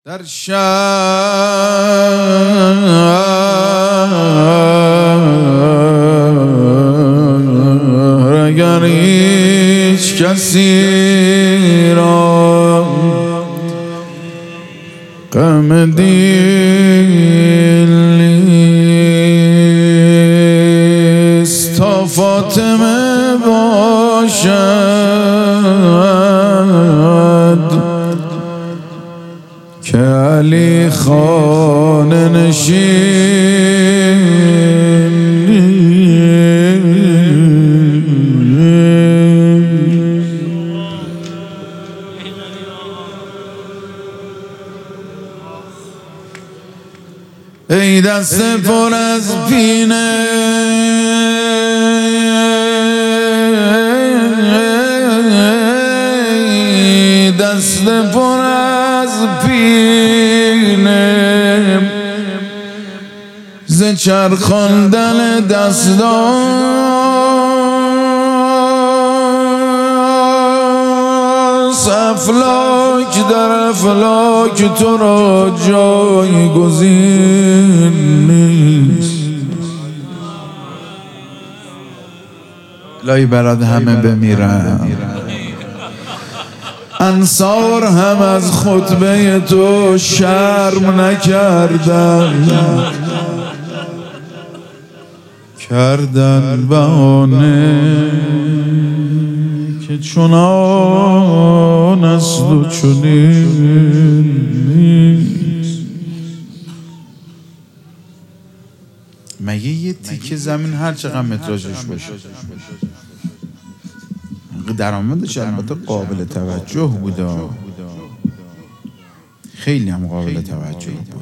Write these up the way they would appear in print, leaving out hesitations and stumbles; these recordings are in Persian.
در شهر اگر هیچ کسی را غم دل نیست تا فاطمه باشد که علی خانه نشین ای دست پر از پینه دست پر از پینه ز چرخاندن دستاست افلاک در افلاک تو را جایگزین نیست. الهی برات همه بمیرن، انصار هم از خطبه تو شرم کردن بهانه که چنان است و چنین نیست. مگه یه تیکه زمین هر چقدر متراژش باشه درآمدش البته قابل توجه بود، خیلی هم قابل توجه بود.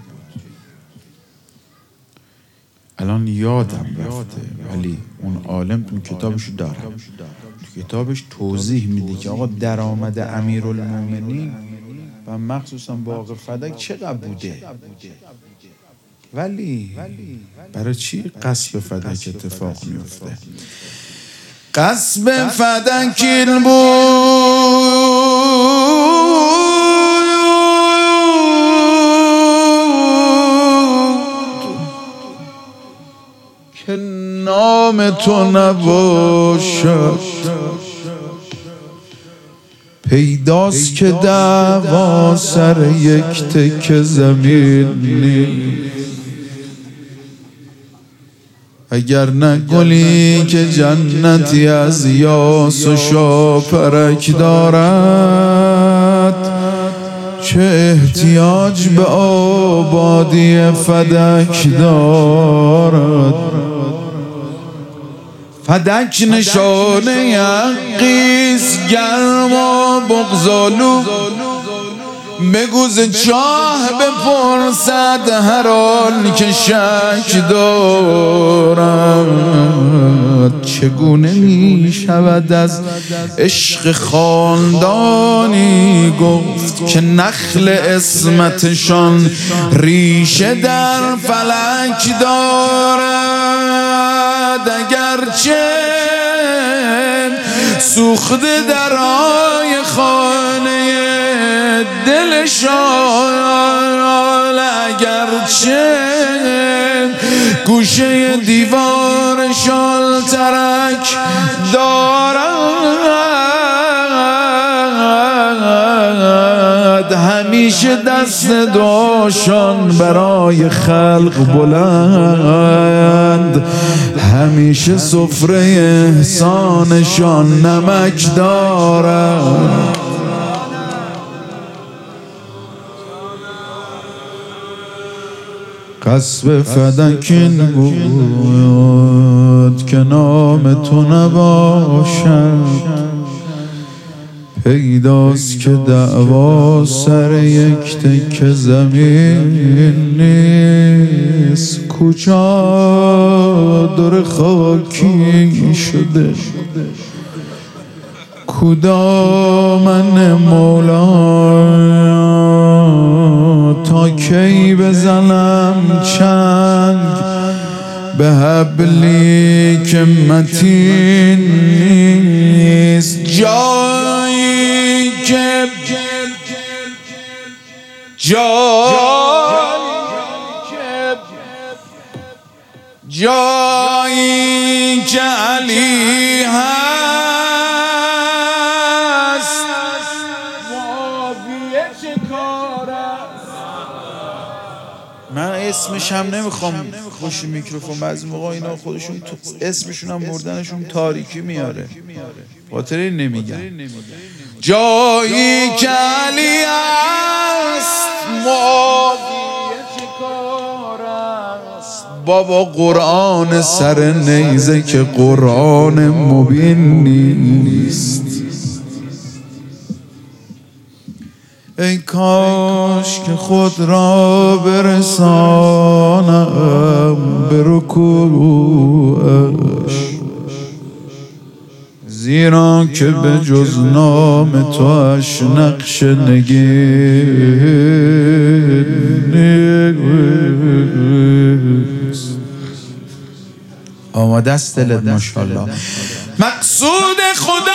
الان یادم رفته ولی اون عالم تو کتابشو دارم، تو کتابش توضیح میده که آقا درآمد امیرالمومنین و مخصوصا باغ فدک چقدر بوده، ولی برای چی غصب فدک اتفاق میفته؟ غصب فدک این بود که نام تو نباشد، پیداست که دعوا سر یک تکه زمین نیست. اگر نه گلی که جنتی از یاس و شاپرک دارد، چه احتیاج به آبادی فدک دارد. فدک نشانه حقیست گرم و بغض‌آلو، بگو ز چاه بپرسد هر آن که شک دارد. چگونه می شود از عشق خاندانی گفت که نخل عصمتشان ریشه در فلک دارد. اگرچه سوخته درهای خانه دلشان، اگرچه گوشه دیوارشان ترک دارد، همیشه دست دعاشان برای خلق بلند، همیشه سفره احسانشان نمک دارد. غصب فدک این بود که نام تو نباشد، پیداست که دعوا سر یک تکه زمین نیست. کجا در خاکی شده کدامن مولا، تا کی بزنم چنگ به حبلی که متین نیست. جایی که جایی که علی هست معاویه چه کار است. من اسمش هم نمیخوام خوش میکروفون، بعضی موقع اینا خودشون اسمشون هم بردنشون تاریکی میاره، خاطر این نمیگم. جایی که علی هست معاویه چه کار است. بابا قرآن سر نیزه که قرآن مبین نیست. ای کاش که خود را برسانم به رکوعش، زیرا که به جز نام تواش نقش نیست. آماده است دلت ماشاءالله. مقصود خدا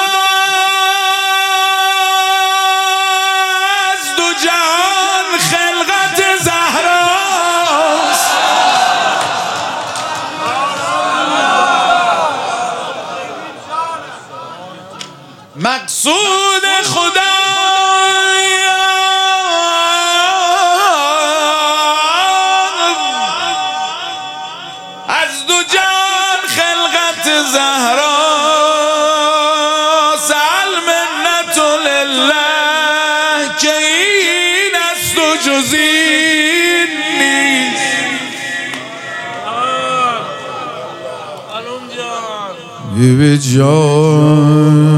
از دو جهان خلقت زهراست. مقصود خدا از دو جان خلقت زهراست. المنت لله که این است و جز این نیست. بیبی جان